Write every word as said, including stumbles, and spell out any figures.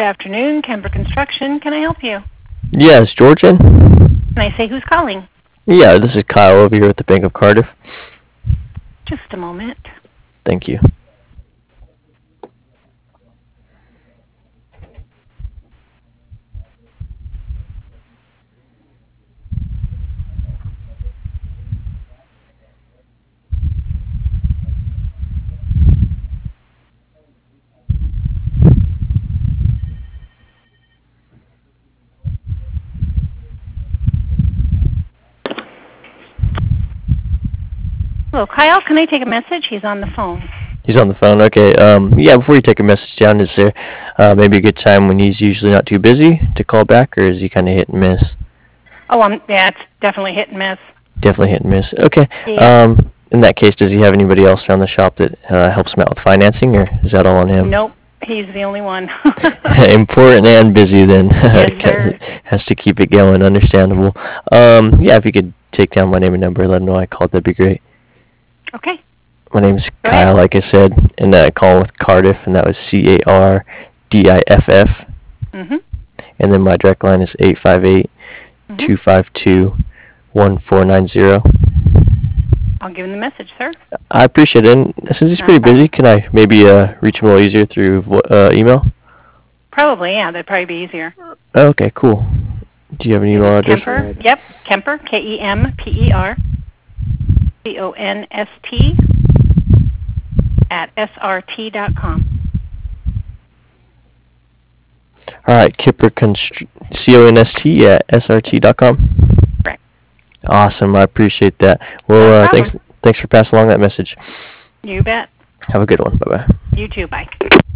afternoon, Kemper Construction. Can I help you? Yes, Georgian? Can I say who's calling? Yeah, this is Kyle over here at the Bank of Cardiff. Just a moment. Thank you. Hello, Kyle. Can I take a message? He's on the phone. He's on the phone. Okay. Um, yeah, before you take a message down, is there uh, maybe a good time when he's usually not too busy to call back, or is he kind of hit and miss? Oh, um, yeah, it's definitely hit and miss. Definitely hit and miss. Okay. Yeah. Um, in that case, does he have anybody else around the shop that uh, helps him out with financing, or is that all on him? Nope, he's the only one. Important and busy then. Yes, sir. Has to keep it going. Understandable. Um, yeah, if you could take down my name and number, let him know I called, that'd be great. Okay. My name's Go Kyle, ahead. like I said, and I call with Cardiff, and that was C A R D I F F. Mm-hmm. And then my direct line is eight five eight, two five two, one four nine zero. I'll give him the message, sir. I appreciate it. And since he's No pretty problem. busy, can I maybe uh, reach him a little easier through vo- uh, email? Probably, yeah. That'd probably be easier. Oh, okay, cool. Do you have an email address? Kemper. Yep. Kemper. K E M P E R. C O N S T. At S R T dot com. All right, Kipper Const- C O N S T at S R T dot com. Correct. Awesome, I appreciate that. Well, No uh, problem. thanks, thanks for passing along that message. You bet. Have a good one. Bye bye. You too. Bye.